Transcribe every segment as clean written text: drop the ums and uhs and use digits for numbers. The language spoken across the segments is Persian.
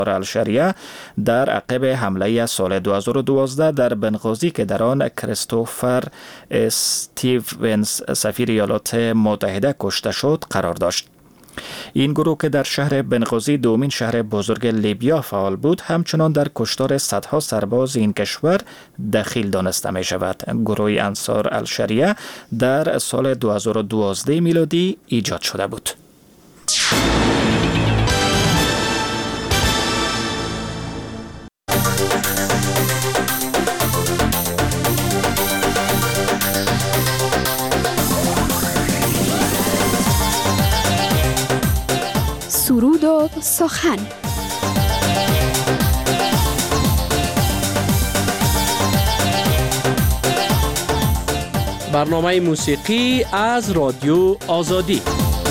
الشریعه در عقب حمله سال 2012 در بنغازی که در آن کریستوفر استیونز سفیر ایالات متحده کشته شد قرار داشت. این گروه که در شهر بنغازی دومین شهر بزرگ لیبیا فعال بود، همچنان در کشتار صدها سرباز این کشور دخیل دانسته می شود. گروه انصار الشریعه در سال 2012 میلادی ایجاد شده بود. سرود و سخن. برنامه موسیقی از رادیو آزادی.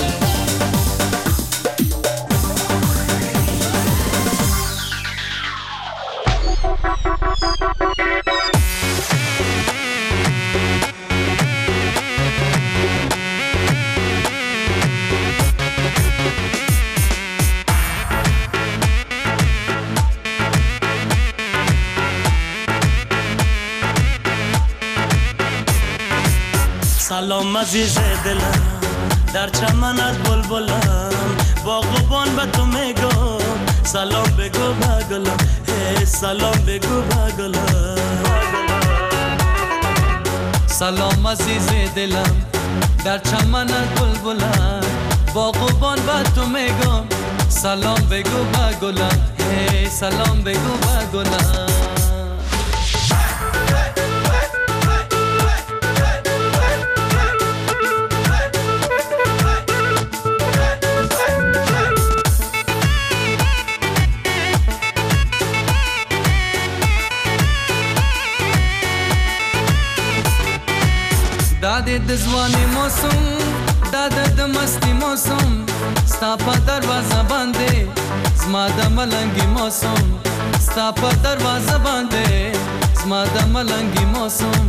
سلام عزیز دلم، در چمنت بلبلم، باغبان به تو میگم سلام بگو به گلم، سلام بگو به گلم. سلام عزیز دلم، در چمنت بلبلم، باغبان به تو میگم سلام بگو به گلم، سلام بگو به گلم. داده دزوانی موسم، داده دمستی موسم، ستا پا دروازه بانده زما د ملنگی موسم، ستا پا دروازه بانده زما د ملنگی موسم.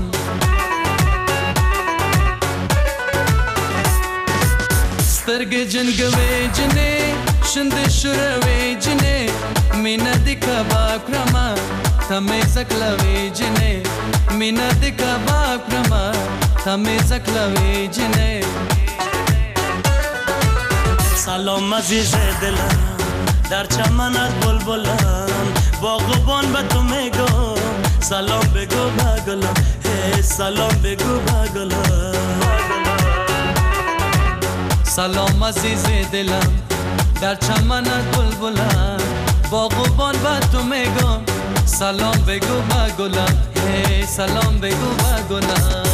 سترگی جنگوی جنه شند شروی جنه، مینه دی کباب کرما تمی زکلوی جنه، مینه دی کباب کرما تمی زکلوی جنه. سلام عزیز دلم، در چمنت بلبلم، باغبان به تو میگم سلام بگو به گلم، سلام بگو به گلم. سلام عزیز دلم، در چمنت بلبلم، باغبان به تو میگم سلام بگو به گلم، سلام بگو به گلم.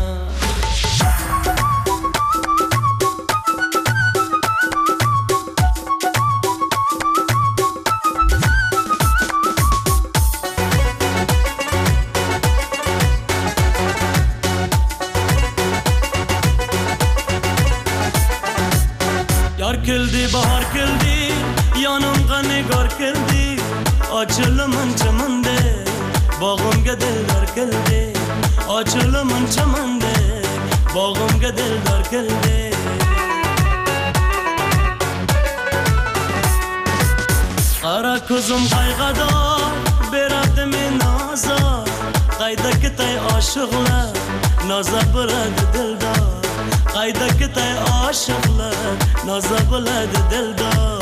یار کلدی بهار کلدی یانم غنگار کلدی، آچل من چمنده باغم گدل دار کلدی، آچل من چمنده باغم گدل دار کلدی. قرا کزم قایقدار برات من نازا، قایده کتای عاشقلا نازا برات دلدار، قایده کتای عاشقلا نازا برات دلدار.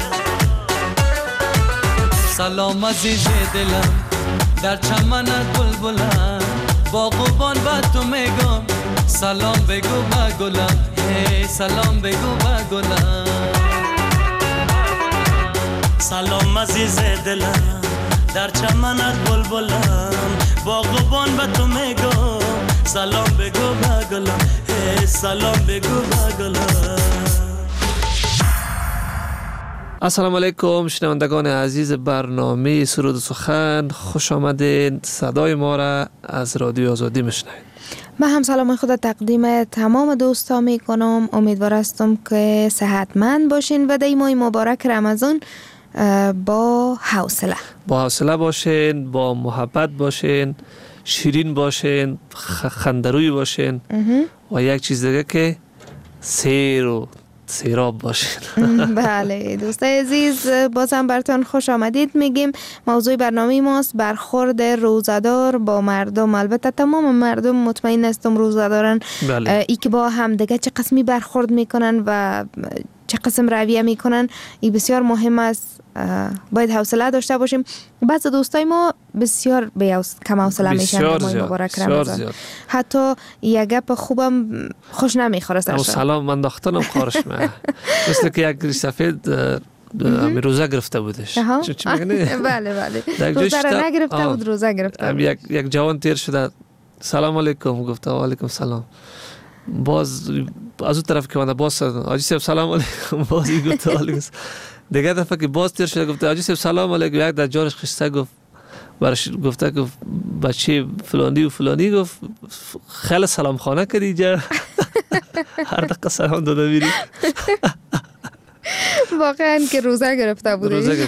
سلام عزیز دلم، در چمنت بلبلم، باغبان به تو میگم سلام بگو به گلم، سلام بگو به گلم. سلام عزیز دلم، در چمنت بلبلم، باغبان به تو میگم سلام بگو به گلم، سلام بگو به گلم. السلام علیکم شنوندگان عزیز برنامه سرود و سخن، خوش آمدین. صدای ما را از رادیو آزادی میشنوید. من هم سلام خود تقدیم تمام دوستا می کنم. امیدوار هستم که صحتمند باشین و در ماه مبارک رمضان با حوصله باشین، با محبت باشین، شیرین باشین، خندروی باشین و یک چیز دیگه که سیر و سیراب باشین. بله دوستای عزیز، بازم براتون خوش آمدید میگیم. موضوع برنامه ماست برخورد روزدار با مردم. البته تمام مردم مطمئن هستم روزه دارن. بله. ای که با هم دیگه چه قسمی برخورد میکنن و چه قسم رویه میکنن این بسیار مهم است. باید حوصله داشته باشیم. بعض دوستای ما بسیار کم حوصله میشن در ماه مبارک رمضان. حتی یک گپ خوبم خوش نمیخوره سرشان. سلام من داختنم خارش من مثل که یک سفید همی روزه گرفته بودش. چی میگنی؟ بله روزه را نگرفته بود، روزه گرفته بود. یک جوان تیر شده سلام علیکم گفته و علیکم سلام. باز از اون طرف که من باز آجی صاحب سلام علیکم، باز گفته علیکم. دیگه دفعه که باز تیر شده گفته آجی صاحب سلام علیکم. یک در جانش خسته گفت برش گفته که بچه فلانی و فلانی گفت خیلی سلام خانه کردی جا. هر دقیقه سلام داده میری. واقعا که روزه گرفته بوده.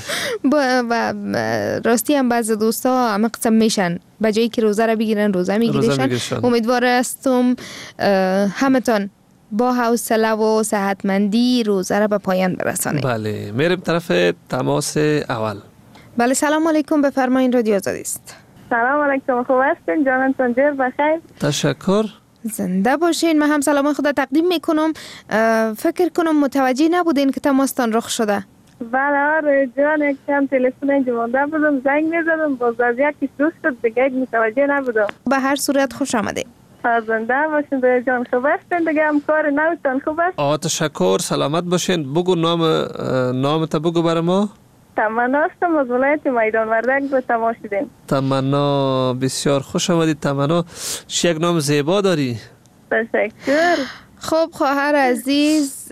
و راستی هم بعض دوستا همه قسم میشن بجایی که روزه را بگیرن روزه میگیرشن. امیدوار هستم همتون با حوصله و صحتمندی روزه را به پایان برسانید. بله میریم طرف تماس اول. بله سلام علیکم، بفرمایین رادیو آزادی است. سلام علیکم، خوب هستین؟ جانتون جور بخیر. تشکر. زنده باشین. من هم سلام خدا تقدیم میکنم. فکر کنم متوجه نبودین که تماستان رخ شده. بله آره جان، یک کم تلفن اینجا مونده بودم، زنگ میزدم باز از یکی دوست شد دیگه متوجه نبودم. به هر صورت خوش آمده. زنده باشین دوی جان، خوب هستین دیگه؟ هم کار نوتان خوب است؟ تشکر، سلامت باشین. بگو نام تا بگو برای ما. تمنا هستم از ولایت میدان وردک به تماس شدیم. تمنا، بسیار خوش آمدید تمنا. یک نام زیبا داری. تشکر. خب خواهر عزیز،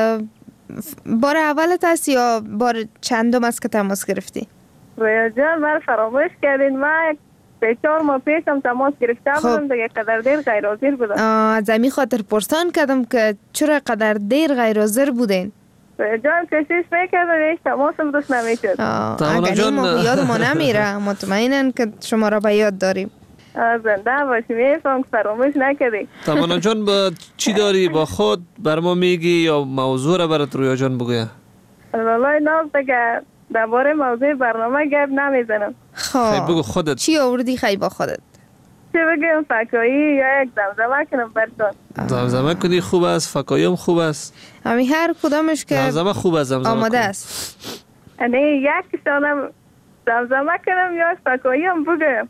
بار اولت است یا بار چندم است که تماس گرفتی؟ رویا جان من فراموش کردین، من 4 ماه پیشم تماس گرفته بودم دیگه قدر دیر غیر حاضر بودم. از همین خاطر پرسان کردم که چرا قدر دیر غیر حاضر بودین؟ جان کوشش میکردم هیچ تماسم دوست نمیشد. اگر ما به یاد ما نمیره. مطمئنن که شما را به یاد داریم. زنده باشی، میفهم فراموش نکردی. تمنا جان با چی داری با خود بر ما میگی یا موضوع را برات رویا جان بگویه؟ والله ناز دیگه درباره موضوع برنامه گپ نمیزنم. خب بگو خودت چی آوردی خیلی با خودت؟ چه بگم، فکایی یا یک زمزمه کنم براتون؟ زمزمه کنی خوب است، فکایی هم خوب است. همین هر کدامش که زمزمه خوب است، زمزمه آماده است. یعنی یک شانم زمزمه کنم یا فکایی هم بگم؟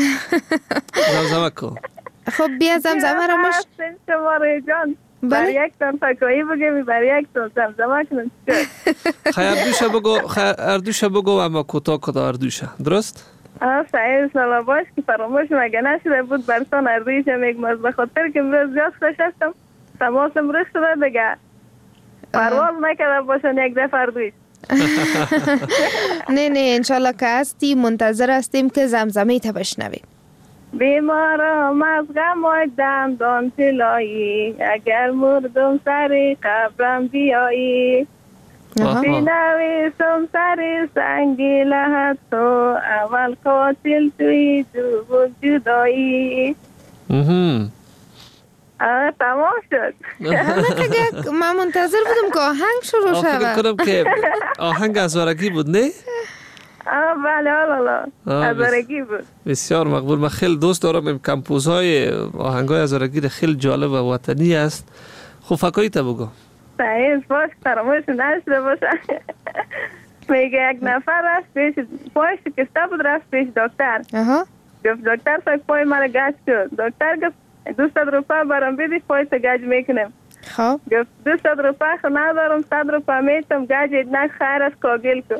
زمزمه کن. خب بیا زمزمه را مش شما روی جان برای یک تان فکایی بگم برای یک تان زمزمه کنم. خیر اردوشه بگو اما کوتاه اردوشه، درست؟ سعید سالا باش که فراموش مگه نشده بود برسان اردویش میگم از بخاطر که امروز زیاد خوش هستم تماسم رخ شده دیگه پرواز نکرده باشن یک دفعه اردویش. نه انشالله که هستی منتظر هستیم که زمزمه تا بشنویم. بیمارم از غم و دندان طلایی اگر مردم سری قبرم بیایی بینویسم سری سنگی لحظ تو اول قاتل توی جو جدایی. تمام شد. من منتظر بودم که آهنگ شروع شود. فکر کنم که آهنگ ازارگی بود نه؟ بله ازارگی بود. بسیار مقبول. من خیلی دوست دارم کمپوزهای آهنگای ازارگی خیلی جالب و وطنی است. خب فکایی تا بگو. سعید باش فراموش نشده باشه. میگه یک نفر رفت پیش پایش شکسته بود رفت پیش دکتر. گفت دکتر صاحب پای من گچ شد. دکتر گفت 200 روپیه برام بدی پای تو گچ میکنم. خب گفت 200 روپیه خو ندارم 100 روپیه میتم گچ ادنک خیر از کاگل کو.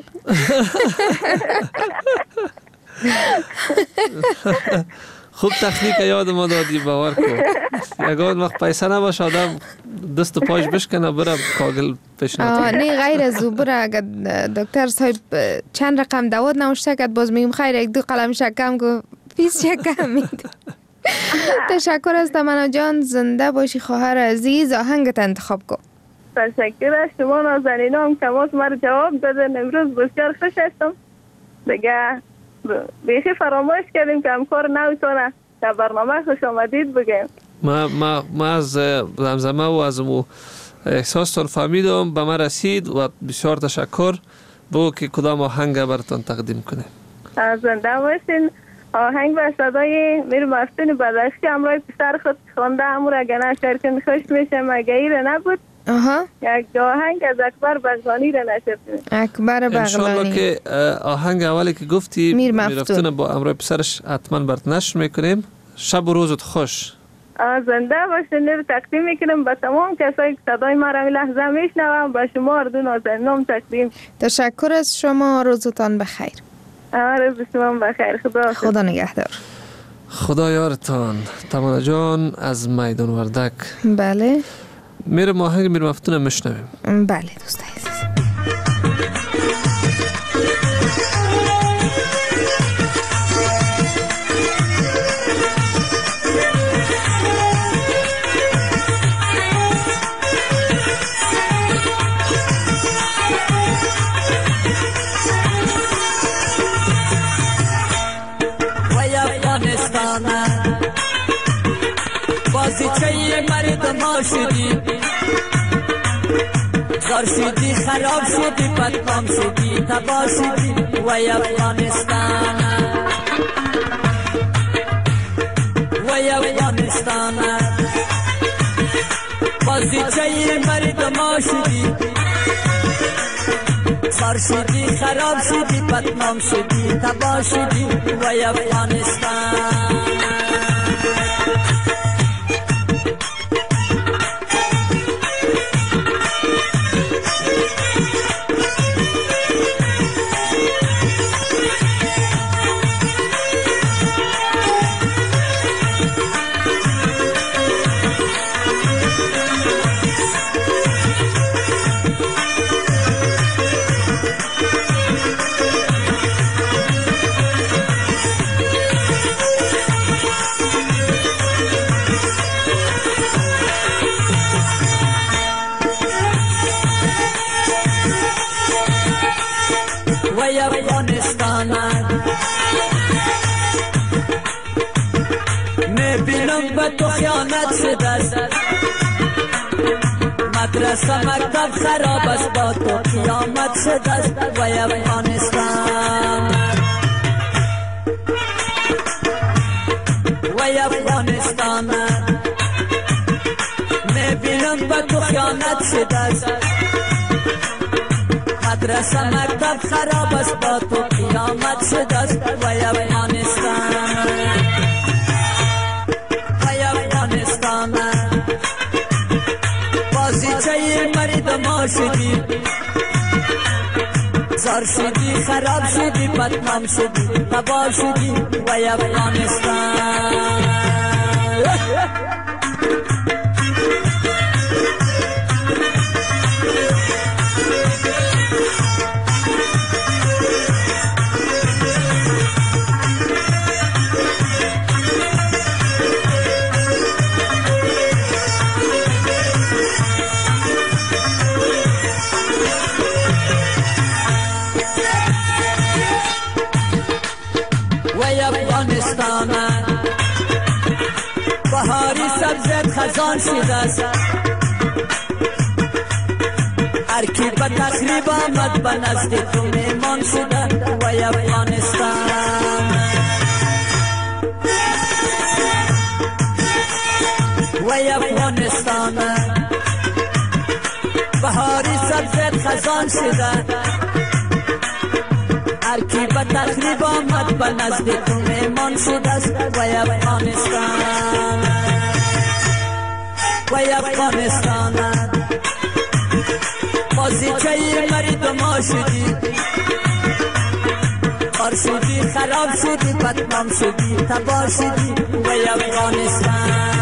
خوب تخنیک یاد ما دادی باور کن. یگان وقت پیسه نباشه آدم دست و پاش بشکنه برم کاگل پیش نتونه. نه غیر از او بره اگر دکتر صاحب چند رقم دواد نوشته کرد باز میگم خیر یک 2 قلم شکم گو پیس شکم میده. تشکر از تمنا جان، زنده باشی خواهر عزیز. آهنگت انتخاب کن. تشکر از شما نازنینام که ما جواب دادن. امروز بسیار خوش هستم دیگه. بیخی فراموش کردیم که همکار نوتونه که برنامه خوش آمدید بگیم. ما از زمزمه و از احساستان فهمیدم، به من رسید و بسیار تشکر. بگو که کدام آهنگ براتان تقدیم کنیم. زنده باشین. آهنگ به صدای میر مفتون بدشتی همراه پسر خود خوانده امور اگه نشرکن خوش میشه مگه ایره نبود. یک آهنگ از اکبر بغلانی را نشر کنیم. اکبر بغلانی انشالله که آهنگ اولی که گفتی میر مفتون با امرای پسرش حتما برات نشر میکنیم. شب و روزت خوش. زنده باشین. رو تقدیم میکنم به تمام کسایی که صدای ما را لحظه میشنوم. به شما اردو نازنینم تقدیم. تشکر از شما. روزتان بخیر. روز شما بخیر. خدا نگهدار. خدا یارتان. تمانا جان از میدان وردک. بله. میرم آهنگ میر مفتون میشنویم. بله دوست عزیز. بازیچه مردم شدی، زار شدی، خراب شدی، بدنام شدی، تباه شدی وای افغانستان، وای افغانستان. بازیچه مردم شدی، زار شدی، خراب شدی، بدنام شدی، تباه شدی وای افغانستان. میبینم به تو خیانت شده است، مدرسه مکتب خراب است، با تو قیامت شده است وای افغانستان، وای افغانستان. میبینم به تو خیانت شده است، مدرسه مکتب خراب است، با تو قیامت شده است وای افغانستان، وای افغانستان. بازیچه مردم شدی، زار شدی، خراب شدی، بدنام شدی، تباه شدی وای افغانستان. بهاری سبزت خزان شده است، هر کی به تخریب آمد به نزد تو میمان شده وای افغانستان، وای افغانستان. بهاری سبزت خزان شده، هر کی به تخریب آمد به نزد تو میمان شده است وای افغانستان، وای افغانستان. بازیچه مردم شدی، خار شدی، خراب شدی، بدنام شدی، تباه شدی وای افغانستان.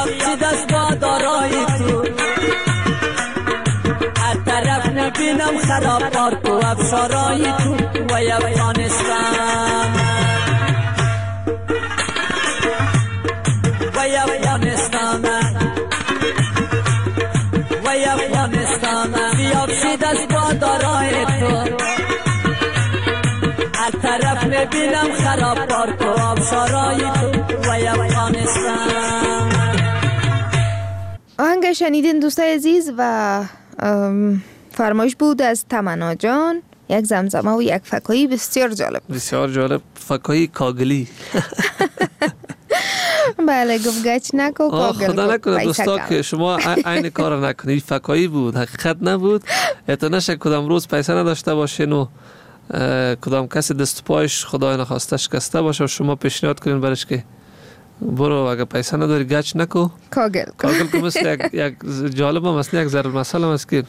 بیافتی دست با دارای تو هر طرف نبینم خراب پارک و افشارای تو وای افغانستان وای افغانستان وای افغانستان بیافتی دست با دارای تو هر طرف میبینم خراب پارک و آبشارای تو وای افغانستان. آهنگ شنیدین دوستای عزیز و فرمایش بود از تمنا جان، یک زمزمه و یک فکایی بسیار جالب. بسیار جالب، فکایی کاگلی. بله گفت گچ نکو کاگل. خدا نکنه دوستا که شما این کار نکنید. فکایی بود، حقیقت نبود. اعتنا نشه کدام روز پیسه نداشته باشین و کدام کسی دست پایش خدای نخواسته شکسته باشه و شما پیشنهاد کنین برش که برو اگه پیسه نداری گچ نکو کاگل که مثل یک جالب هم مثل یک ضرب مثال هم است که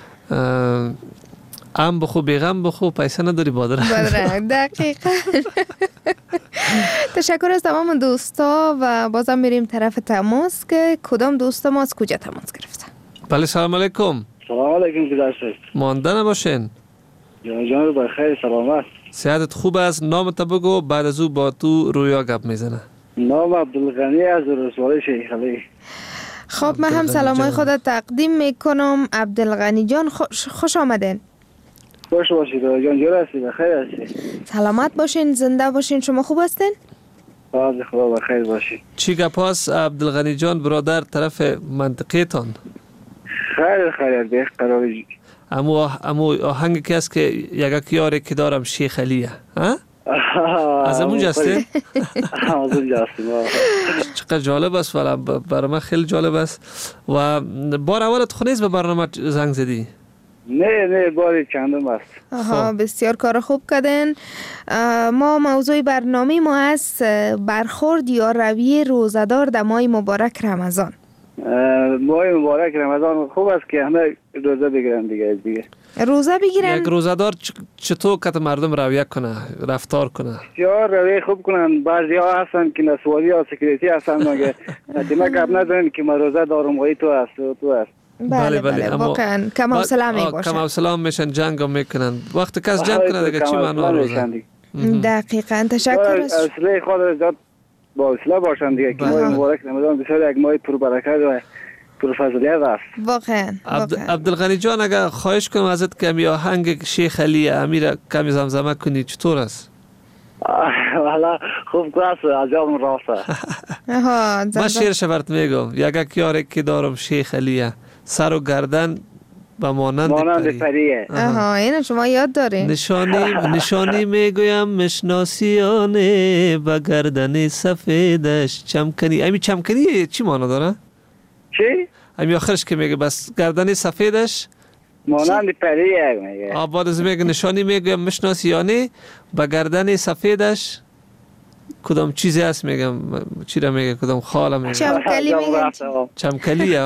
ام بخو بیغم بخو پیسه نداری بادرنگ دقیقا. تشکر از تمام دوستا و بازم میریم طرف تماس که کدام دوست ما از کجا تماس گرفتن. بله سلام علیکم. سلام علیکم کداشت مانده نباشین. جان بخیر سلامت. صحتت خوب است؟ نامت بگو بعد از او با تو رویا گپ میزنه. نام عبدالغنی از رسوای شیخ علی. خب من هم سلامای خودت تقدیم میکنم عبدالغنی جان. خوش آمدین. خوش باشید جان. جور هستی؟ بخیر هستی؟ سلامت باشین، زنده باشین. شما خوب هستین؟ باز خدا بخیر باشید. چی گپ است عبدالغنی جان برادر طرف منطقه تان؟ خیر بیخ قراری. امو آهنگی که است که یک یاری که دارم شیخ علیه ها؟ از اونجا هستی؟ از اونجا هستیم. چقدر جالب است والا، برای من خیلی جالب است. و بار اولت خونیز به برنامه زنگ زدی؟ نه باری چندم است. بسیار کار خوب کردن. ما موضوع برنامه ما است برخورد یا رویه روزدار در ماه مبارک رمضان. ماه مبارک رمضان خوب است که همه روزه بگیرن دیگه. روزه بگیرن. یک روزدار چطور که مردم رویه کنه، رفتار کنه؟ یا رویه خوب کنن. بعضی ها هستن که نسوالی ها سکریتی هستن مگه نتیمه کب ندارن که من روزه دارم وی تو هست. بله واقعا کم حوصله میباشن. کم حوصله میشن، جنگ هم میکنن. وقتی کس جنگ کنه دیگه چی معنا روزه؟ دقیقاً. تشکر از اصلی خود زیاد با حوصله باشن دیگه که ماه مبارک رمضان بسیار یک ماه پر برکت و پر فضیلت است. واقعا. عبدالغنی جان اگر خواهش کنم ازت کمی آهنگ شیخ علی امیر کمی زمزمه کنی چطور است؟ والا خوب کلاس عجب راسته. من شعرش برات میگم. یک یاری که دارم شیخ علیه سر و گردن به مانند پریه. اینو شما یاد دارین. نشانی میگویم مشناسیانه با گردن سفیدش چمکنی. امی چمکنی چی معنا داره؟ چی؟ امی آخرش که میگه بس گردن سفیدش مانند پریه میگه. بعد از میگه نشانی میگویم مشناسیانه با گردن سفیدش کدام چیزی هست میگم چی را میگه کدام خاله میگه چمکلی میگه. چمکلی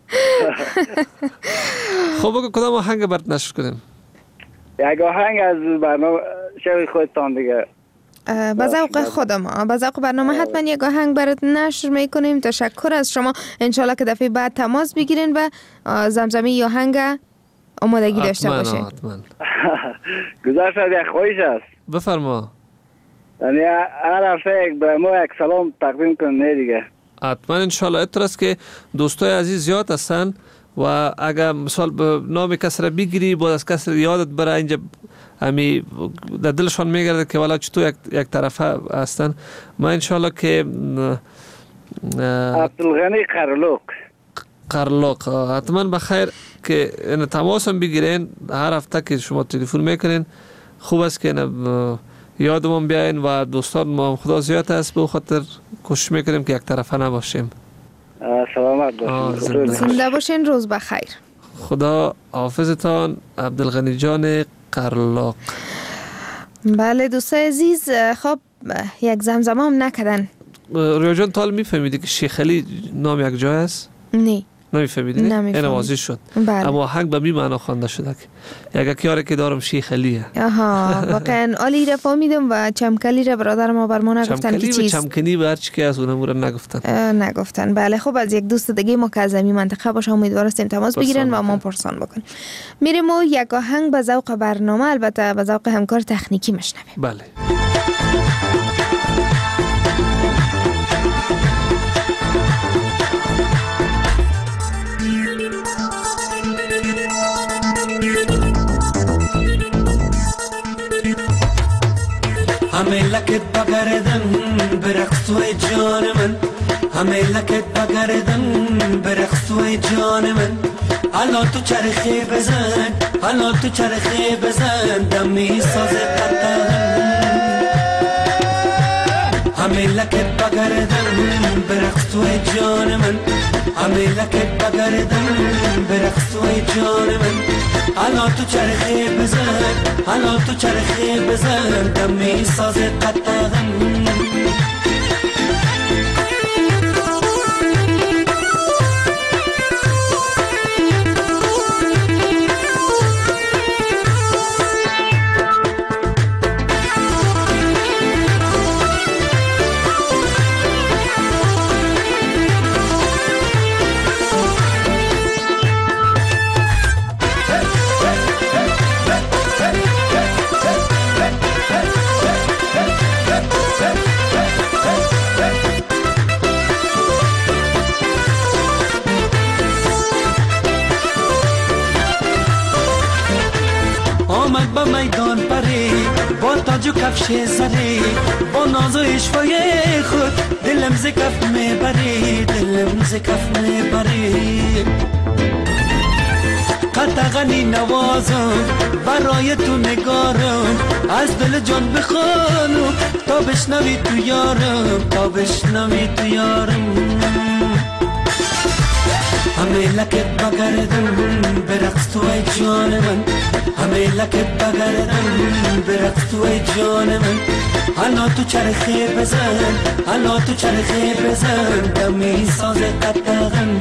خب بگو کدام آهنگ برات نشر کنیم؟ یک آهنگ از برنامه شوی خودتان دیگه. به ذوق خودم به ذوق برنامه حتما یک آهنگ برات نشر میکنیم. تشکر از شما. انشالله که دفعه بعد تماس بگیرین و زمزمه ی آهنگ آمادگی داشته باشین. گذاشت یک خواهش است. بفرما. یعنی هر هفته به ما یک سلام تقدیم کنه دیگه. حتما انشالله. اتر است که دوستای عزیز زیاد هستن و اگر مثال به نام کس را بگیری باید از کس یادت بره اینجا همی در دلشان میگرده که والا چطور یک طرفه هستن. ما انشالله که عبدالغنی قرلوق حتما بخیر که این تماس هم بگیرین. هر هفته که شما تلفن میکنین خوب است که یادمون بیاین و دوستان ما خدا زیاد است به خاطر کوشش میکنیم که یک طرفه نباشیم. سلامت باشین. زنده باشین. روز بخیر. خدا حافظتان. عبدالغنی جان قرلاق. بله دوستای عزیز، خب یک زمزمه هم نکردن. رویا جان تال میفهمیدی که شیخ علی نام یک جای است؟ نه. نمیفهمیدین؟ این واضح شد. اما آهنگ به می معنا خوانده شده که یک کیاره که دارم شیخ علیه. آها واقعا علی را فهمیدم و چمکلی را برادر ما بر ما نگفتن که چیز. چمکنی به هر چی که از اونم نگفتن. بله خب از یک دوست دیگه ما که از این منطقه باشه امیدوارستیم تماس بگیرن و ما پرسان بکنیم. میریم و یک آهنگ به ذوق برنامه البته به ذوق همکار تکنیکی میشنویم. بله. همه لکت بگردم برقصوی جان من، همه لکت بگردم برقصوی جان من. حالا تو چرخی بزن، حالا تو چرخی بزن، دمی ساز قطعم. همه لکت بگردم برقصوی جان من، همه لکت بگردم برقصوی جان من. حالا تو چرخی بزن، حالا تو چرخی بزن، دمی ساز قطعم. آمد با میدان پری با تاج و کفش زری، با ناز و اشوای خود دلم ز کف میبری، دلم ز کف میبری. قطغنی نوازم برای تو نگارم، از دل جان بخوانم تا بشنوی تو یارم، تا بشنوی تو یارم. همه لکت بگردم برقص توی جان من، همه لکت بگردم برقص توی جان من. حالا تو چرخی بزن، حالا تو چرخی بزن، دمی ساز قطعم.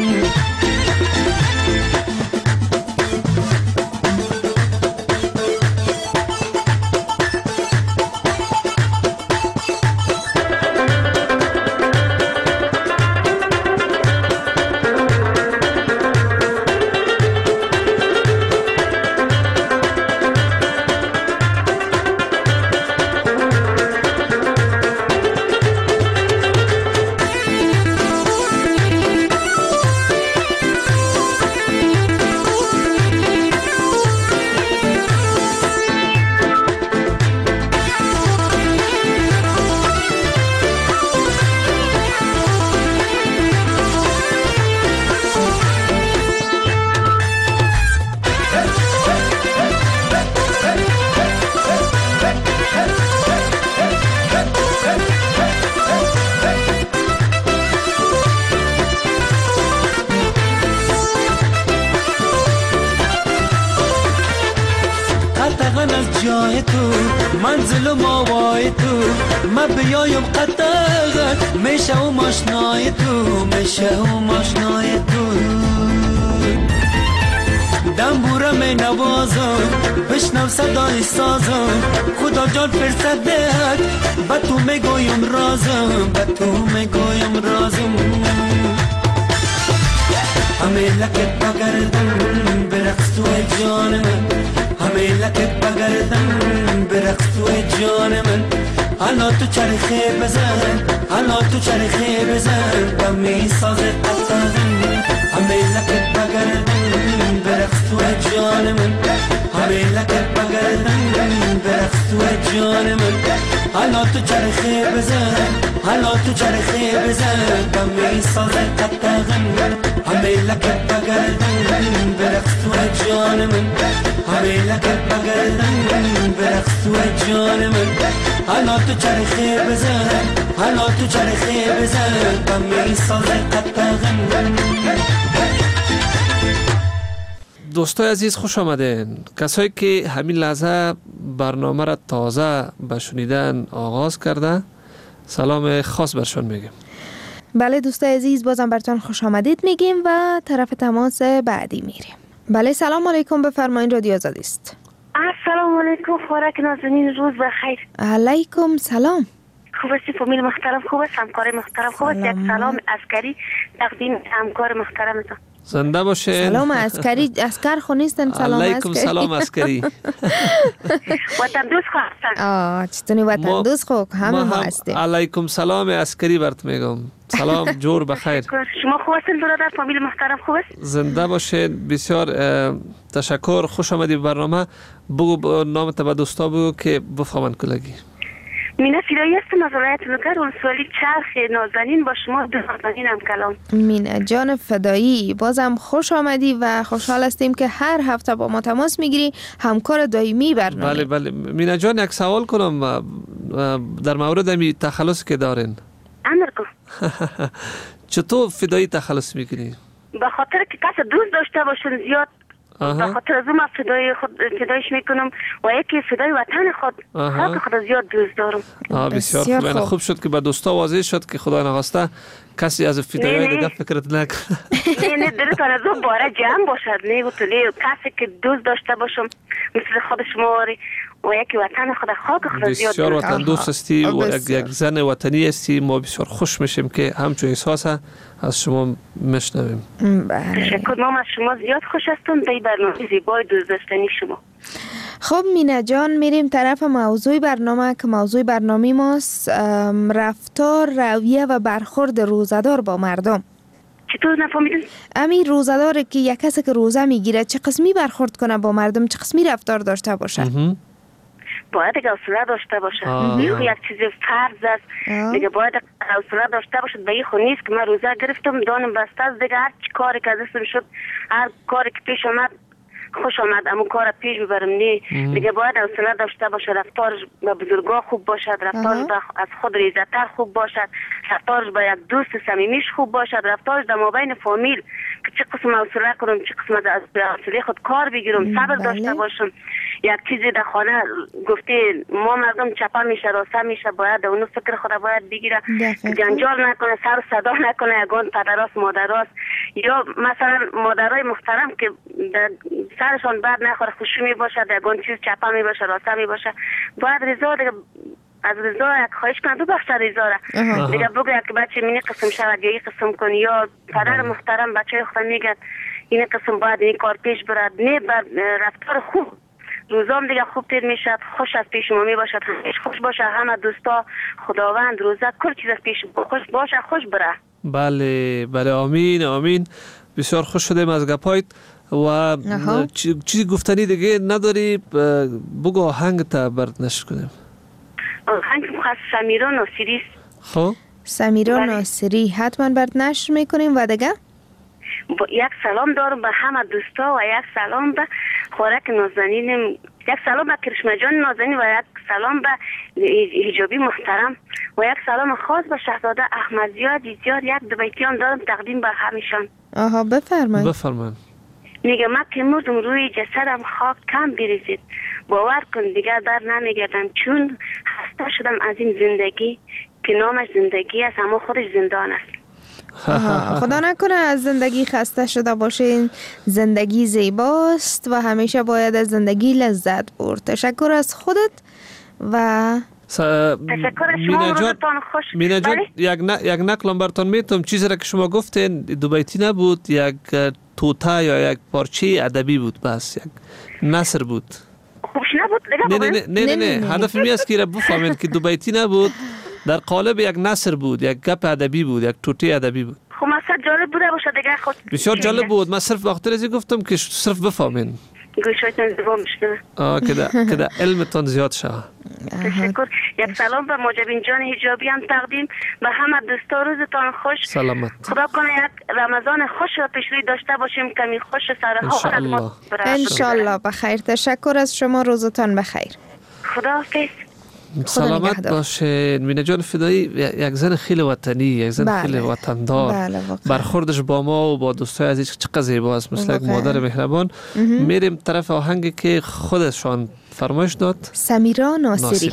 از جای تو منزل و ماوای تو، من بیایم قطعا میشه و ماشنای تو، میشه و ماشنای تو. دنبوره می نوازم بشنو صدای سازم، خدا جان فرصت دهد به تو میگویم رازم، به تو میگویم رازم. همه لکت بگردم برقص توی جان من، همه لکت بگردم برقص توی جان من. حالا تو چرخی بزن، حالا تو چرخی بزن، دمی ساز قطعم. همه لکت بگردم برقص توی جان من، همه لکت بگردم برقص توی جان من. حالا تو چرخی بزن، حالا تو چرخی بزن، دمی ساز قطعم. همه لکت بگردم برقص توی جان من، همه لکت بگردم برقص توی جان من. حالا تو چرخی بزن، حالا تو چرخی بزن، دمی ساز قطعم. دوستای عزیز خوش آمدین. کسایی که همین لحظه برنامه را تازه به شنیدن آغاز کرده، سلام خاص برشان میگم. بله دوستای عزیز، بازم براتون خوش آمدید میگیم و طرف تماس بعدی میریم. بله سلام علیکم، بفرمایید، رادیو آزادی است. السلام علیکم، خوراک نازنین، روز بخیر. علیکم سلام. خوب هستی فامیل محترم؟ خوب است همکار محترم؟ خوب است؟ یک سلام عسکری تقدیم همکار محترمتون. زنده باشه. سلام عسکری، عسکر خو نیستن. سلام علیکم سلام عسکری. وطن دوست خو هستن. چطوری وطن دوست خو؟ همه ما هستیم. علیکم سلام عسکری برات میگم. سلام جور بخیر. شما خوب هستین برادر فامیل محترم؟ خوب است؟ زنده باشه. بسیار تشکر، خوش آمدی به برنامه. بگو نامت به دوستا بگو که بفهمن کلگی. مینا فیدایی هستم از ولایت نوکر، ولسوالی چرخ. نازنین با شما دو نازنینم کلام. مینا جان فدایی، بازم خوش آمدی و خوشحال هستیم که هر هفته با ما تماس میگیری، همکار دائمی برنامه. بله بله. مینا جان یک سوال کنم در مورد می تخلص که دارین. امر کن. چطور فدایی تخلص میکنی؟ به خاطر که کس دوست داشته باشن زیاد. به خاطر از اون فدایش میکنم و یکی فدای وطن خود، خاک خود زیاد دوست دارم. بسیار خوب شد که به دوستا واضح شد که خدا نخواسته کسی از فدای دیگه فکرت نکنه. نه دلتان از اون باره جمع باشد. نه گفتلی کسی که دوست داشته باشم مثل خود شما و یکی وطن خود، خاک خود زیاد. بسیار وطن دوست هستی و یک زن وطنی هستی. ما بسیار خوش میشیم که همچون احساس از شما میشنویم. تشکر. ما از شما زیاد خوش هستم در برنامه زیبای دوست داشتنی شما. خب مینا جان، میریم طرف موضوع برنامه که موضوع برنامه ماست رفتار، رویه و برخورد روزدار با مردم. چطور نفهمیدین؟ امیر روزدار که یک کسی که روزه میگیره چه قسمی برخورد کنه با مردم، چه قسمی رفتار داشته باشه؟ باید حوصله داشته باشه. یک چیز فرض است دیگه، باید حوصله داشته باشد. به این خو نیست که من روزه گرفتم دانم بسته است دیگه، هر چی کاری که دستم شد، هر کاری که پیش آمد خوش آمد امون کار پیش ببرم. نه دیگه باید حوصله داشته باشه. رفتارش با بزرگا خوب باشد، رفتارش از خود ریزتر خوب باشد، رفتارش با یک دوست صمیمیش خوب باشد، رفتارش در مابین فامیل که چه قسم حوصله کنم، چه قسم از حوصله خود کار بگیرم، صبر داشته باشم. یک چیزی در خانه گفته ما مردم چپا میشه راسته میشه، باید اونو فکر خود باید بگیره، جنجال نکنه، سر صدا نکنه، یگان پدراست مادراست یا مثلا مادرای محترم که سرشان بد نخوره، خوشی باشد، یگان چیز چپا می باشه راسته می باشه، باید رضا دیگه از رضا یک خواهش کنه ببخش رضا را دیگه بگو یک بچه مینی قسم شود یا این قسم کنی، یا پدر محترم بچه خود میگه این قسم باید این کار پیش برد. نه رفتار خوب روزام دیگه خوب تیر میشد، خوش از پیش ما می باشد، همیشه خوش باشه، همه دوستا خداوند روزه کل چیز از پیش خوش باشه، خوش بره. بله بله، آمین آمین. بسیار خوش شدیم از گپایت و چیزی گفتنی دیگه نداری؟ بگو آهنگ تا برد نشر کنیم. آهنگ خواست سمیرا ناصری. خب سمیرا ناصری حتما برد نشر میکنیم. و دیگه یک سلام دارم به همه دوستا و یک سلام به خوراک نازنین، یک سلام به کرشمه جان نازنین و یک سلام به حجابی محترم و یک سلام خاص به شهزاده احمدزیا عزیزیار. یک دو بیتیان دارم تقدیم به همیشان. بفرمایید. میگه من که مردم روی جسدم خاک کم بریزید، باور کن دیگر در نمیگردم، چون خسته شدم از این زندگی که نامش زندگی است اما خودش زندان است. خدا نکنه از زندگی خسته شده باشین. زندگی زیباست و همیشه باید از زندگی لذت برد. تشکر از خودت و تشکر از شما. روزتان خوش. مینا جان یک نقلم براتون میتونم. چیزی را که شما گفتین دو بیتی نبود، یک توته یا یک پارچه ادبی بود، بس یک نثر بود. خوبش نبود؟ نه هدف می است که را بفهمین که دو بیتی نبود، در قالب یک نثر بود، یک گپ ادبی بود، یک توته ادبی بود. خب مثلا جالب بوده باشه دیگه. خود بسیار جالب بود. من صرف وقتی رازی گفتم که صرف بفهمین. گوشایتون زبان بشنوه. که علمتون زیاد شد. تشکر. یک سلام به موجبین جان حجابی هم تقدیم به همه دوستا. روزتان خوش. سلامت. خدا کنه یک رمضان خوش را پیش روی داشته باشیم، کمی خوش سرها انشالله. بخیر. تشکر از شما. روزتان بخیر. خدا حافظ. سلامت باشه. مینا جان فدایی یک زن خیلی وطنی، یک زن خیلی وطندار. برخوردش با ما و با دوستای عزیز چقدر زیبا است، مثل یک مادر مهربان. میریم طرف آهنگی که خودشان فرمایش داد، سمیرا ناصری.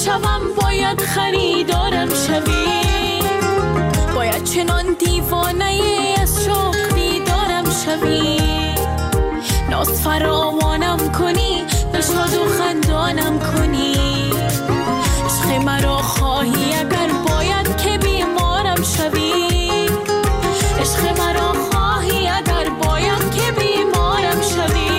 شوم باید خریدارم شوی، باید چنان دیوانه از شوق دیدارم شوی، ناز فراوانم کنی نشاد و خندانم کنی، عشق مرا خواهی اگر باید که بیمارم شوی، عشق مرا خواهی اگر باید که بیمارم شوی.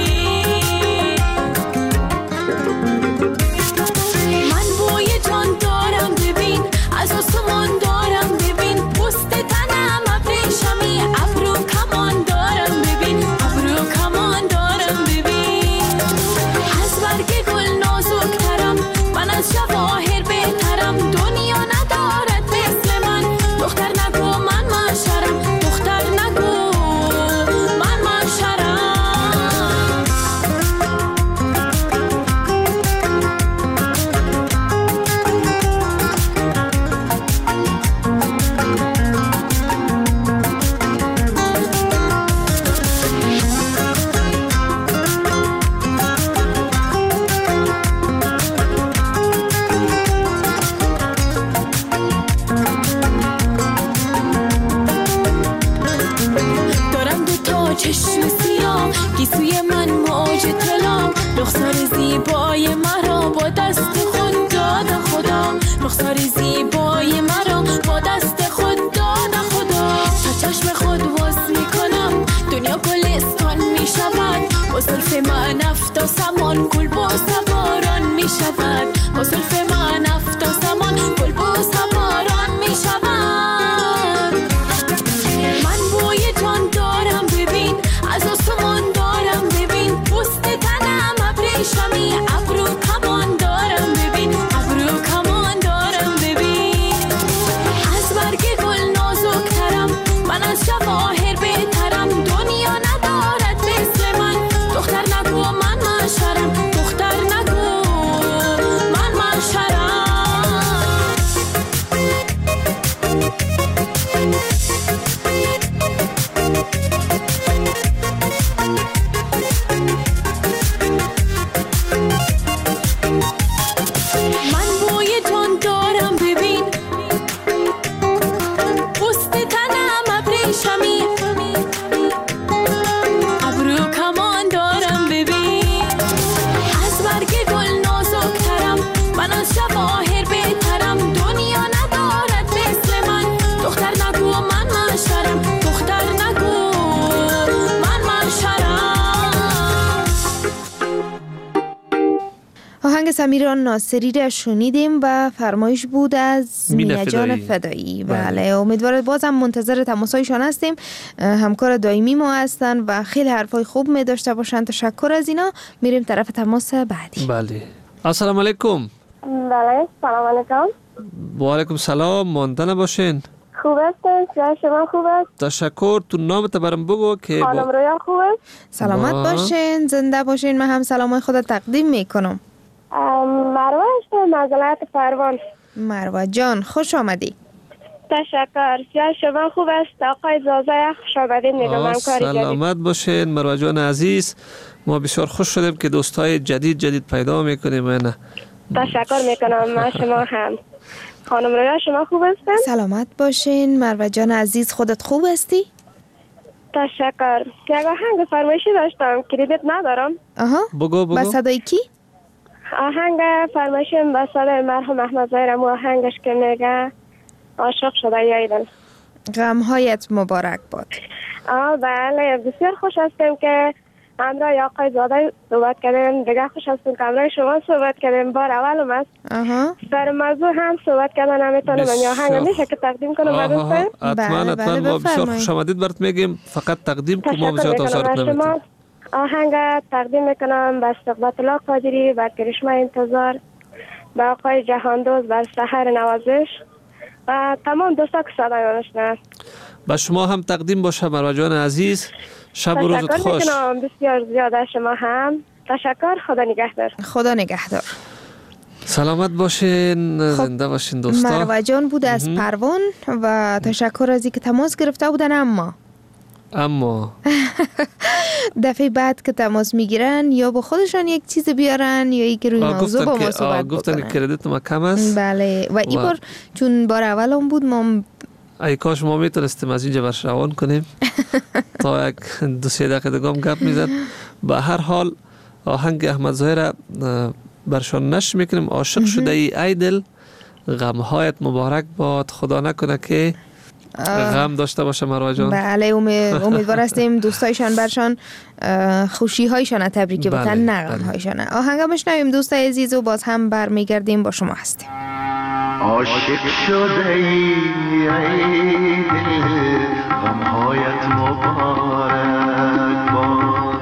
من بوی جان دارم ببین، از آسمان دارم ببین، پوست تنم ابریشمی، ابرو کمان دارم ببین، ابرو کمان دارم ببین، از برگ گل نازکترم، من از جواهر بهترم، دنیا ندارد مثل من، دختر نگو من معشرم، دختر نگو من معشرم. دارم دو تا چشم سیاه، گیسوی من موج طلا، رخسار زیبای مرا با دست خود داد خدا، رخسار زیبای مرا با دست خود داد خدا، تا چشم خود وصل میکنم دنیا گلستان میشود، با زلف من افتا سمان گل بوسه باران میشود، با زلف من افتا سمان گل بوسه باران میشود. من بوی جان دارم ببین، از آسمان دارم ببین، پوست تنم ابریشمی، ابرو کمان دارم ببین، ابرو کمان دارم ببین، از برگ گل نازکترم، من از جواهر بهترم، دنیا ندارد مثل من، دختر نگو من معشرم، دختر نگو من معشرم. من بوی جان دارم ببین، پوست تنم ابریشمی، ابرو کمان دارم ببین، از برگ گل نازکترم، من از جواهر بهترم، دنیا ندارد مثل من، دختر نگو من معشرم، دختر نگو من معشرم. آهنگ سمیرا ناصری را شنیدیم و فرمایش بود از مینه جان فدایی. بله، امیدوارم بازم منتظر تماسایشان هستیم. همکار دائمی ما هستن و خیلی حرفای خوب می داشته باشن. تشکر از اینا. میریم طرف تماس بعدی. بله. السلام علیکم. بله، سلام علیکم. و علیکم سلام. ماندن باشین. خوب هستین؟ شما خوب است؟ تشکر. تو نامت برام بگو که خانم رویا خوب است؟ سلامت باشین، زنده باشین. من هم سلامای خود تقدیم میکنم. مروه هستم از ولایت پروان. مروه جان خوش آمدی. تشکر. شما خوب است؟ آقای زازه خوش آمدین میگم. همکاری جدید. سلامت باشین مروه جان عزیز. ما بسیار خوش شدیم که دوستای جدید پیدا میکنیم. نه تشکر میکنم. من شما هم. خانم رویا شما خوب هستین؟ سلامت باشین مروه جان عزیز. خودت خوب هستی؟ تشکر. یک آهنگ فرمایشی داشتم، کردیت ندارم. آها بگو. با صدای کی؟ آهنگ فرمایشم با صدای مرحوم احمد ظاهرم. آهنگش که میگه عاشق شده یای دل. غمهایت مبارک باد. بله، بسیار خوش هستیم که همراه آقای زاده صحبت کردیم. دیگه خوش هستیم که همراه شما صحبت کردیم. بار اولم است. در موضوع هم صحبت کردن نمیتونم. من آهنگ میشه که تقدیم کنم براتون؟ حتما ما بسیار خوش آمدید برات میگیم. فقط تقدیم که ما بسیار آزارت نمیتونیم. آهنگ تقدیم میکنم به استقبات الله قادری، بر کرشمه انتظار، به آقای جهاندوز، بر سحر نوازش و تمام دوستا که صدای میشنن. با شما هم تقدیم باشه مروه جان عزیز. شب و روزت خوش. تشکر میکنم بسیار زیاده. شما هم تشکر. خدا نگهدار. خدا نگهدار. سلامت باشین. زنده باشین دوستا. مروه جان بود از پروان و تشکر از اینکه تماس گرفته بودن. اما اما دفعه بعد که تماس میگیرن یا با خودشان یک چیز بیارن یا یک روی موضوع با ما صحبت گفتن بکنن. که کردیت ما کم است. بله و این بار چون بار اول هم بود ما ای کاش ما میتونستیم از اینجا برش روان کنیم تا یک 2-3 دقیقه دیگه هم گپ میزد. به هر حال آهنگ احمد ظاهر برشان نشر میکنیم. عاشق شده ای دل، غمهایت مبارک باد، خدا نکنه که غم داشته باشه مرا جان. بله امیدوار هستیم دوستایشان برشان خوشی هایشان تبریک بگن، نه غم هایشان. آهنگ بشنویم دوستای عزیز و باز هم برمیگردیم با شما هستیم. عاشق شده ای دل، غمهایت مبارک باد.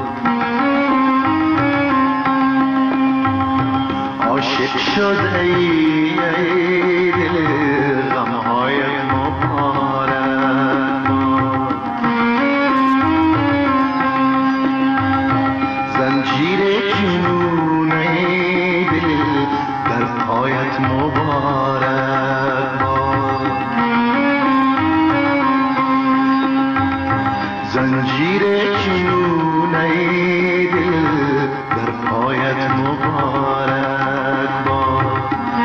عاشق شده ای دل، غمهایت مبارک باد. زنجیر جنون ای دل، در پایت مبارک باد. زنجیر جنون ای دل، در پایت مبارک باد.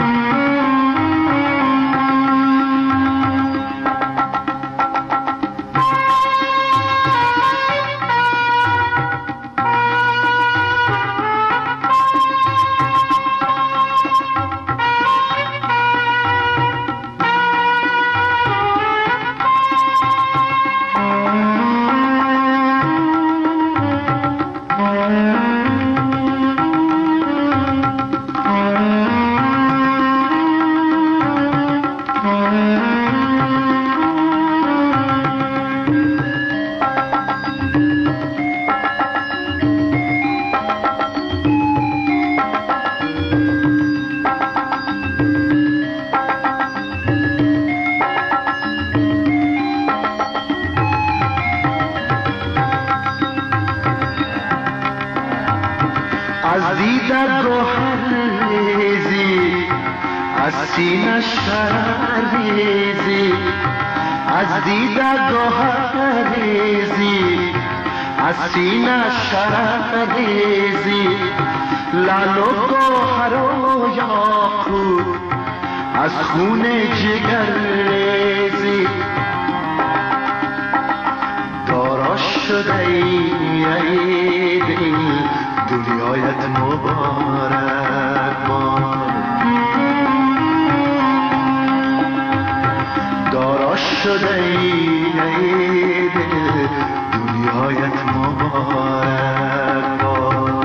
از دیدت گوهر ریزی، از سینه شرر ریزی. از دیدت گوهر ریزی، از سینه شرر ریزی. لعل و گوهر و یاقوت، از خون جگر ریزی. دارا شده ای دل، دنیایت مبارک باد. دارا شده ای دل، دنیایت مبارک باد.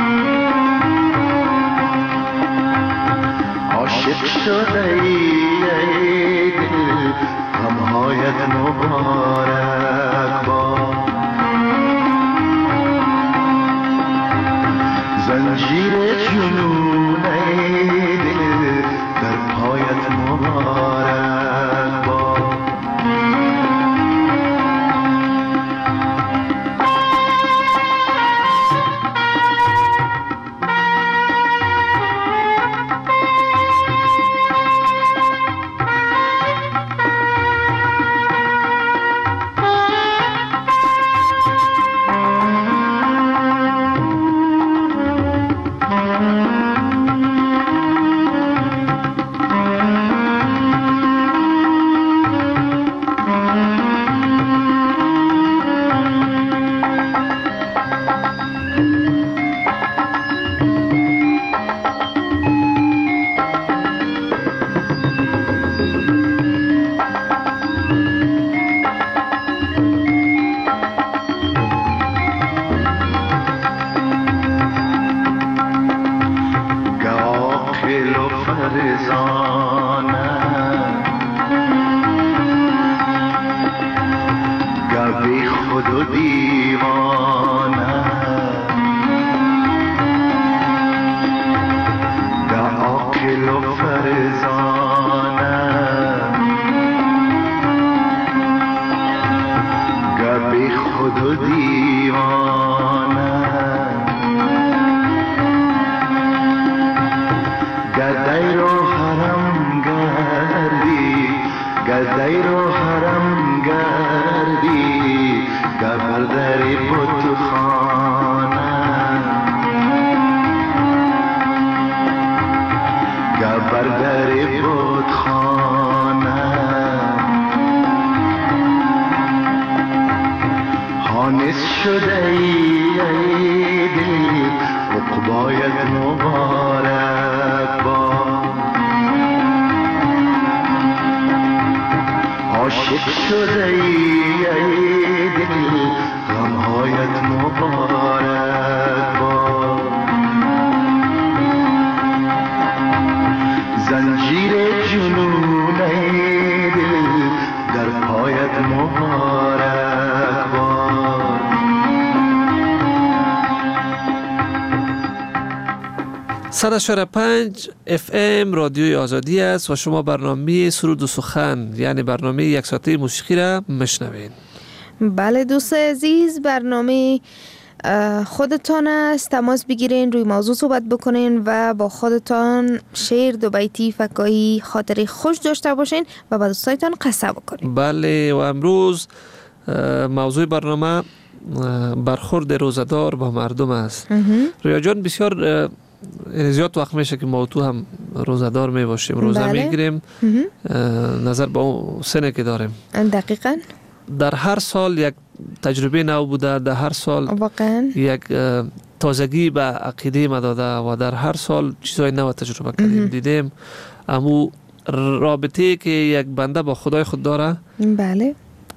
عاشق شده ای دل، غمهایت مبارک باد. زنجیر جنون ای دل، در پایت مبارک باد. آنس شده ای دل عقبایت مبارک باد عاشق شده ای دل غمهایت مبارک باد زنجیر جنون ای دل در پایت مبارک باد 100.5 FM رادیوی آزادی است و شما برنامه سرود و سخن یعنی برنامه یک ساعته موسیقی را میشنوین. بله دوست عزیز، برنامه خودتان است. تماس بگیرین، روی موضوع صحبت بکنین و با خودتان شعر، دو بیتی، فکاهی، خاطره خوش داشته باشین و با دوستایتان قصه بکنین. بله و امروز موضوع برنامه برخورد روزدار با مردم است. رویا جان، بسیار زیاد وقت میشه که ما تو هم روزدار میباشیم، روزه میگیریم نظر به اون سنه که داریم. دقیقاً در هر سال یک تجربه نو بوده، در هر سال واقعا یک تازگی به عقیده ما داده و در هر سال چیزای نو تجربه کردیم. دیدیم امو رابطه که یک بنده با خدای خود داره بله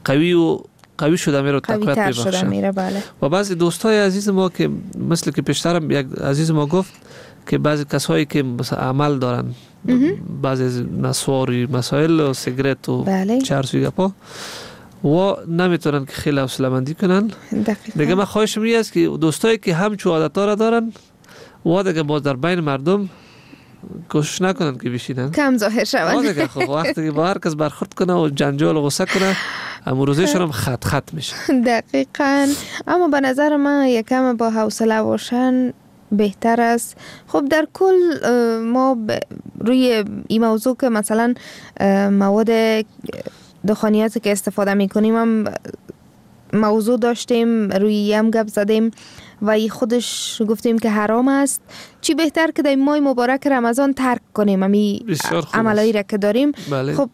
قوی شده میره، تقویت میبخشه. بله. و بعضی دوستای عزیز ما که مثل که پیشترم یک عزیز ما گفت که بعضی کسایی که مثلا عمل دارن، بعضی نسواری مسائل و سیگرت و چرس و گپا و نمیتونن که خیلی حوصله مندی کنن. دیگه من خواهشم این است که دوستایی که همچو عادت‌ها را دارن و دیگه باز در بین مردم کوشش نکنن که بشینن، کم ظاهر شون. دیگه خب وقتی که با هر کس برخورد کنه و جنجال و غصه کنه امروزشون هم خط میشه. دقیقاً. اما به نظر من یکم با حوصله باشن بهتر است. خب در کل ما روی این موضوع که مثلا مواد دخانیاتی که استفاده میکنیم هم موضوع داشتیم، روی هم گپ زدیم و ای خودش گفتیم که حرام است. چی بهتر که در ماه مبارک رمضان ترک کنیم امی عملایی را که داریم. بله. خب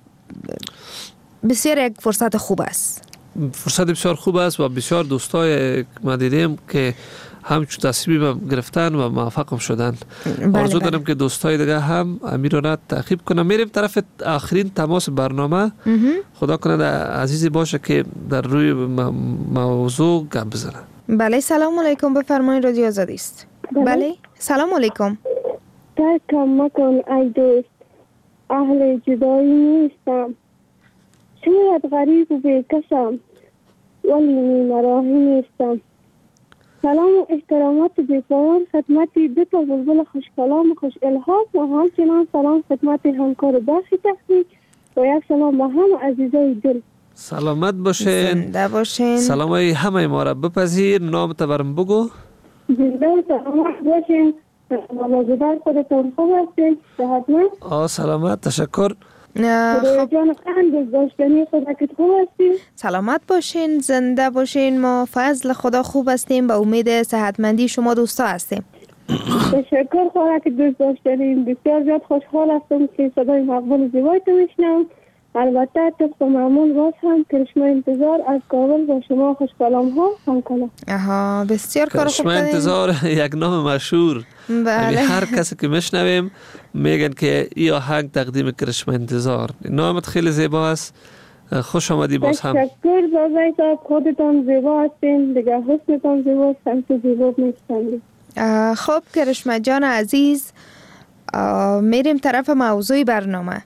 بسیار یک فرصت خوب است. فرصت بسیار خوب است و بسیار دوستای ما دیدیم که همچون تصمیم گرفتن و موفق شدن. آرزو دارم که دوستای دیگه هم امیر را تعقیب کنن. میریم طرف آخرین تماس برنامه. خدا کنه عزیزی باشه که در روی موضوع گپ بزنه. بله، سلام علیکم، بفرمایید، رادیو آزادی است. بله سلام علیکم. ترکم مکن ای دوست، اهل جدایی نیستم، شاید غریب و بیکسم ولی مراهی نیستم. سلام و احترامات بی‌پایان خدمت دو تا بلبل خوش کلام و خوش الهام و همچنان سلام خدمت همکار برخی تکنیک و یک سلام به همه عزیزای دل. سلامت باشین، زنده باشین. سلامای همه ما را بپذیر. نامت برام بگو. زنده و سلامت باشین. مواظب خودتون خوب هستین. صحتمند. سلامت، تشکر. خب جان خند داشتنی خدا که خوب هستین. سلامت باشین، زنده باشین. ما فضل خدا خوب هستیم، به امید صحتمندی شما دوستا هستیم. تشکر خدا که دوست داشتنیم. بسیار زیاد خوشحال هستم که صدای مقبول زیبایتو میشنم. البته طبق معمول باز هم کرشمه انتظار از کابل با شما خوش کلام ها هم کنم. بسیار کار خوب کردین. کرشمه انتظار یک نام مشهور. بله. هر کسی که میشنویم میگن که این آهنگ تقدیم کرشمه انتظار. نامت خیلی زیبا است. خوش آمدی باز هم. تشکر زازای صاحب، خودتان زیبا هستین، دیگه حسنتان زیبا است، همچه زیبا میستندی. خب کرشمه جان عزیز، میریم طرف موضوع برنامه.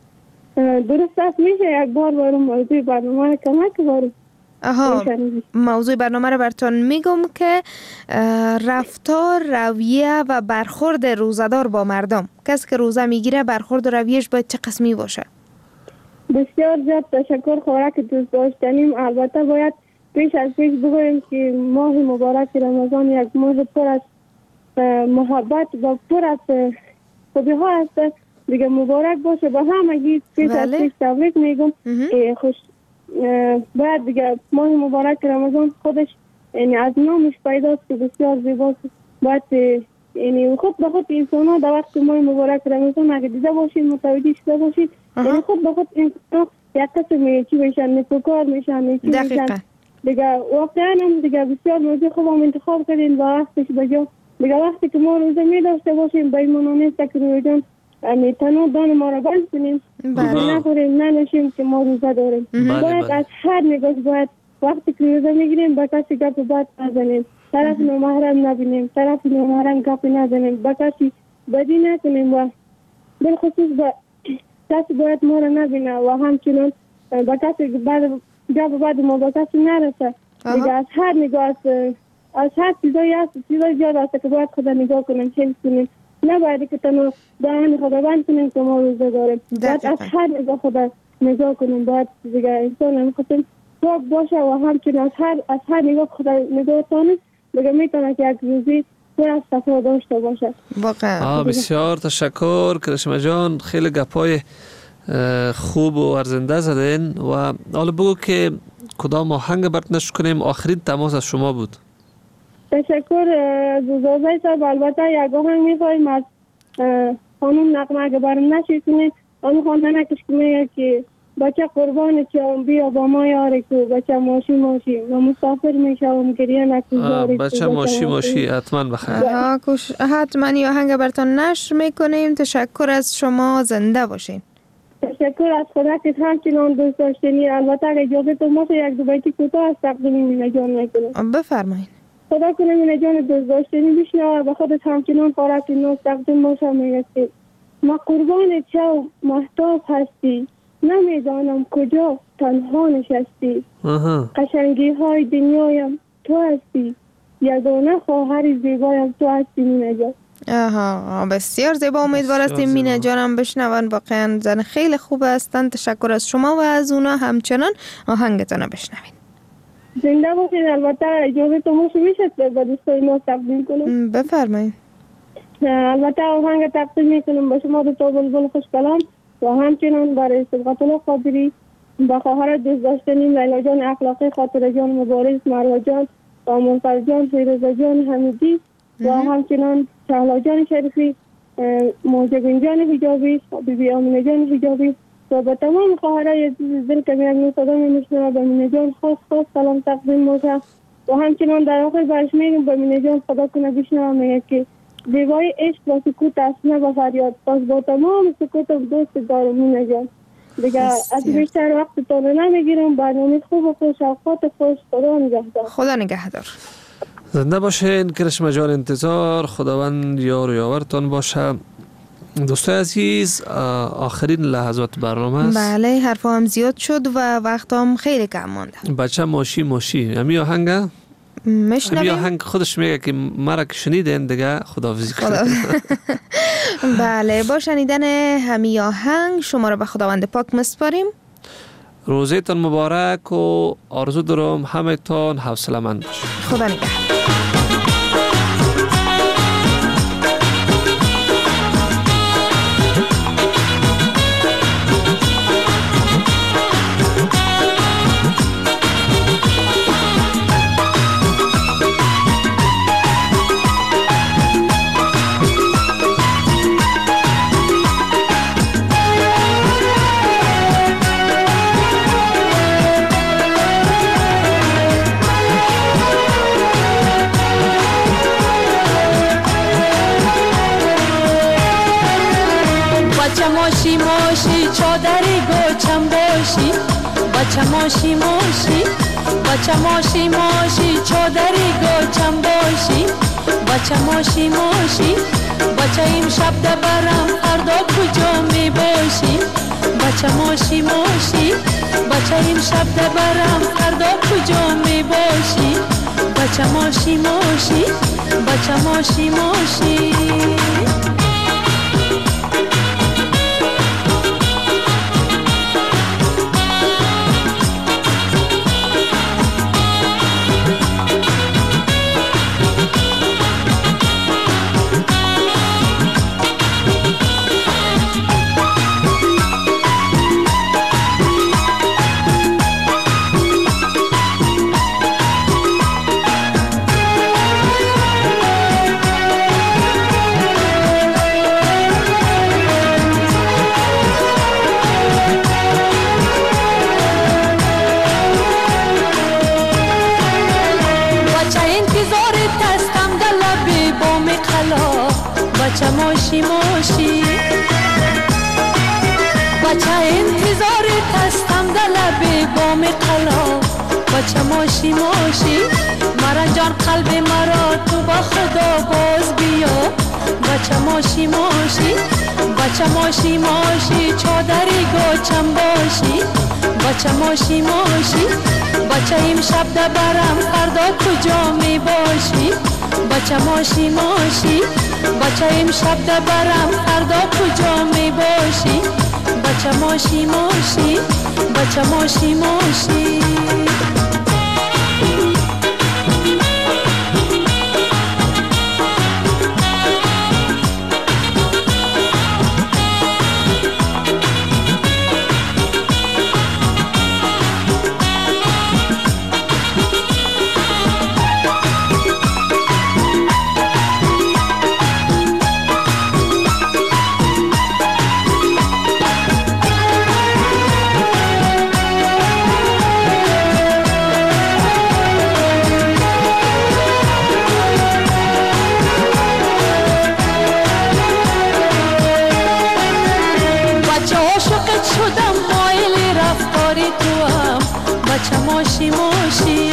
درست است، میشه یک بار برای موضوع برنامه کمک بارو؟ موضوع برنامه رو براتون میگم که رفتار، رویه و برخورد روزدار با مردم. کسی که روزه میگیره برخورد و رویش باید چه قسمی باشه؟ بسیار زیاد تشکر خورا که دوست داشتنیم. البته باید پیش از پیش بگویم که ماه مبارک رمضان یک ماه پر از محبت و پر از خوبی ها هست. دیگه مبارک باشه با همگی. پیش از پیش تبریک میگم. خوش باید دیگه ماه مبارک رمضان خودش یعنی از نامش پیداست که بسیار زیباست. باید یعنی خود به خود انسان ها در وقت ماه مبارک رمضان اگه دیده باشید، متوجه شده باشید، یعنی خود به خود انسان ها یک قسم چی میشن، نپوکار میشن، چی میشن، دیگه واقعا هم دیگه بسیار موضوع خوب هم انتخاب کردین و وقتش بجا. دیگه وقتی که ما روزه می داشته باشیم به ایمانو نیست که روی جان تنو دان ما را بند کنیم نخوریم ننوشیم که ما روزه داریم. باید از هر نگاه باید وقتی که روزه میگیریم با کسی گپ بد نزنیم، طرف نامحرم نبینیم، طرف نامحرم گپ نزنیم، با کسی بدی نکنیم و بالخصوص با کسی باید ما را نبینه و همچنان با کسی گپ بد ما با کسی نرسه. دیگه از هر نگاه از هر چیزایی هست چیزایی زیاد هست که باید خدا نگاه کنیم حفظ کنیم. نباید که تنها دهان خدا بند کنیم که ما روزه داریم. باید از هر نگاه خدا نگاه کنیم. باید دیگه انسان هم خودم پاک باشه و همچنین از هر نگاه خدا نگاه کنیم دیگه میتونه که یک روزی پر از صفا داشته باشه. واقعا بسیار تشکر کرشمه جان، خیلی گپای خوب و ارزنده زدین و حالا بگو که کدام آهنگ برات نشر کنیم آخرین تماس از شما بود. تشکر زوزای صاحب. البته یک آهنگ میخوایم از خانم نغمه اگه برام نشر کنید. آن خواندنکش که میگه که بچه قربان چم بیا با ما یاری کو، بچه ماشی ماشی و مسافر میشم گریه نکوزاری. بچه ماشی ماشی حتما بخیر. حتما یا آهنگ براتون نشر میکنیم. تشکر از شما، زنده باشین. تشکر از خدا که همچنان دوست داشتنی. البته اگه اجازه تو ما یک دو بیتی کوتاه از تقدیم مینه جان میکنم. بفرمایید. خدا کنه مینه جان دوست داشتنی بشنوه و خودت همچنان خوراک نوز تقدیم باشه. میگه که ما قربان چو محتاب هستی، نمیدانم کجا تنها نشستی. قشنگی های دنیایم تو هستی، یگانه خواهر زیبایم تو هستی مینه جان. بسیار زیبا. امیدوار هستیم مینه جانم بشنون. واقعا زن خیلی خوب هستن. تشکر از شما و از اونا همچنان آهنگتون بشنوین. زنده باشید. البته اجازه تو موش میشه با دوستای ما تقدیم کنم؟ بفرمایید. البته آهنگ تقدیم میکنم با شما دو تا بلبل خوش کلام و همچنان برای صبغت الله قادری با خواهر دوست داشتنیم لیلا جان اخلاقی، خاطر جان مبارز، مروه جان و منفر جان، فیروزه جان حمیدی و همچنان شهلا جان شریفی، موجبین جان حجابی، بیبی آمینه جان حجابی و با تمام خواهرای عزیز دل که میگن صدا میشنوه به مینه جان خاص سلام تقدیم باشه و همچنان در آخر برش میگم به مینه جان خدا کنه بشنوه. میگه که زیبای عشق و سکوت است نه با فریاد، پس با تمام سکوت دوست دارم مینه جان. دیگه از بیشتر وقت تو نمیگیرم. برنامه خوب و خوش اوقات خوش. خدا نگهدار. خدا نگهدار. زنده باشین کرشمه جان. انتظار خداوند یار و یاورتان باشه. دوستای عزیز آخرین لحظات برنامه است. بله حرفا هم زیاد شد و وقت هم خیلی کم مانده. بچه ماشی ماشی همی آهنگ مشنویم. آهنگ خودش میگه که مرا که شنیدین دیگه خداحافظی کنید. بله با شنیدن همی آهنگ شما را به خداوند پاک مسپاریم. روزتان مبارک و آرزو دارم همه تان حوصله مند باشید. خدا نگهدار. ماشی ماشی چادری گوچم باشی، بچه ماشی ماشی، بچه ماشی ماشی چادری گوچم باشی، بچه ماشی ماشی، بچه این شب دبرم فردا کجا می باشی، بچه ماشی ماشی، بچه این شب دبرم فردا کجا می باشی، بچه ماشی ماشی، بچه ماشی ماشی. انتظارت هستم در لب بام قلا بچه ماشی ماشی بچه انتظارت هستم در لب بام قلا بچه ماشی ماشی مرا جان قلب مرا تو با خدا باز بیا بچه ماشی ماشی بچه ماشی ماشی چادری گوچم باشی بچه ماشی ماشی بچه امشب ده برم فردا کجا می باشی بچه ماشی ماشی بچه امشب ده برم فردا کجا می باشی بچه ماشی ماشی بچه ماشی ماشی بچه ماشی ماشی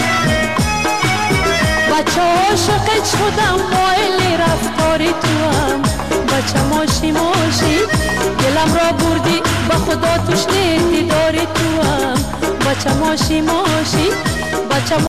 بچه عاشقت شدم مایل رفتاری تو هم بچه ماشی ماشی دلم را بردی با خدا توش دیداری تو هم بچه ماشی ماشی بچه